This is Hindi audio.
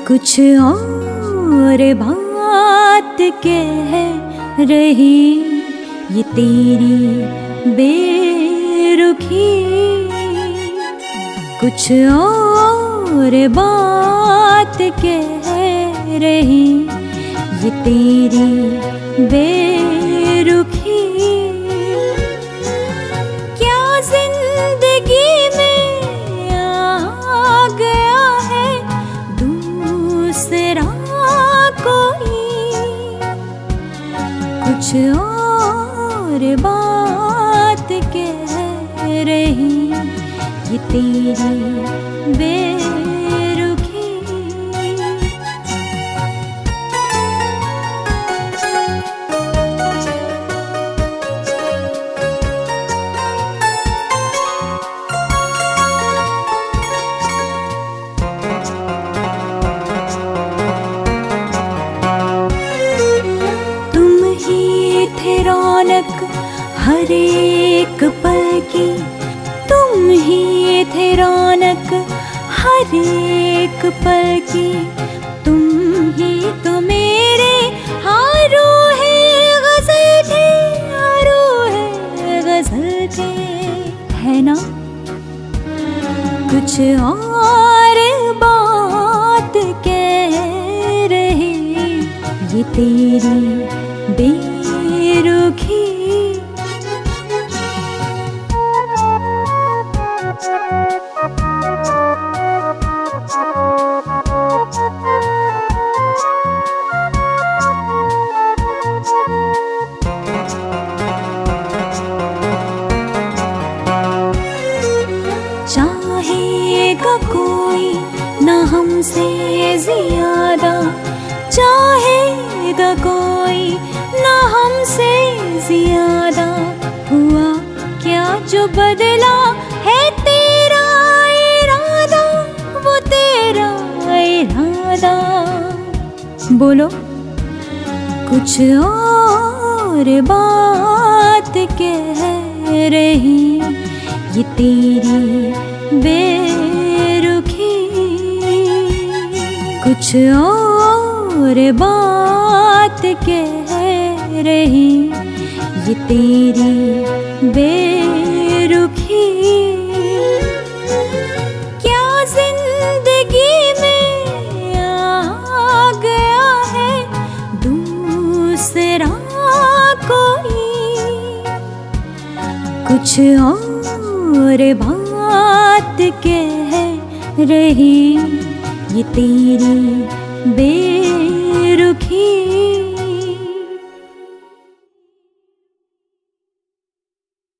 कुछ और बात कह रही ये तेरी बेरुखी। कुछ और बात कह रही ये तेरी बेरुखी। क्या जिंदगी में आ गया है दूसरा कोई। कुछ और बात कह रही ये तेरी बेरुखी। तुम ही थे रौनक हर एक पल की। तुम ही थे रौनक हर एक पल की। तुम ही तो मेरे हारों है गज़ल थे, हारों है गज़ल थे, है ना। कुछ और बात कह रही ये तेरी बेरुखी। चाहेगा कोई ना हमसे ज्यादा, चाहेगा कोई ना हमसे ज्यादा। हुआ क्या जो बदला है तेरा इरादा, वो तेरा इरादा। बोलो कुछ और बात कह रही ये तेरी बेरुखी। कुछ और बात कह रही ये तेरी बेरुखी। क्या जिंदगी में आ गया है दूसरा कोई। कुछ और बात कह रही ये तेरी